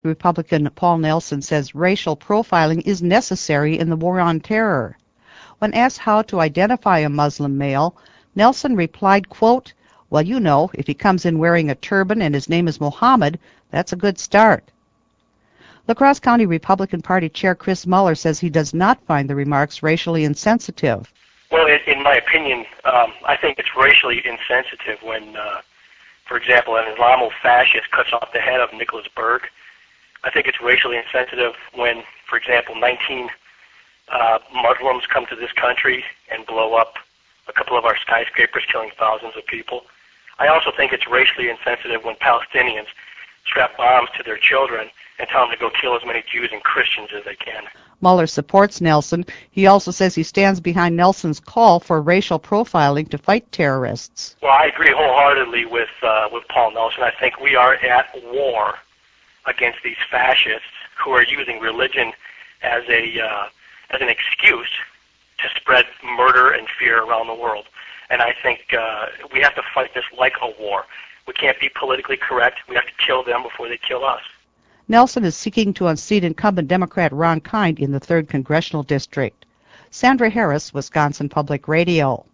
Republican Paul Nelson says racial profiling is necessary in the war on terror. When asked how to identify a Muslim male, Nelson replied, quote, "Well, you know, if he comes in wearing a turban and his name is Mohammed, that's a good start." La Crosse County Republican Party Chair Chris Muller says he does not find the remarks racially insensitive. Well, in my opinion, I think it's racially insensitive when, for example, an Islamo-fascist cuts off the head of Nicholas Berg. I think it's racially insensitive when, for example, 19 Muslims come to this country and blow up a couple of our skyscrapers, killing thousands of people. I also think it's racially insensitive when Palestinians strap bombs to their children and tell them to go kill as many Jews and Christians as they can. Mueller supports Nelson. He also says he stands behind Nelson's call for racial profiling to fight terrorists. Well, I agree wholeheartedly with Paul Nelson. I think we are at war against these fascists who are using religion as an excuse to spread murder and fear around the world. And I think we have to fight this like a war. We can't be politically correct. We have to kill them before they kill us. Nelson is seeking to unseat incumbent Democrat Ron Kind in the 3rd Congressional District. Sandra Harris, Wisconsin Public Radio.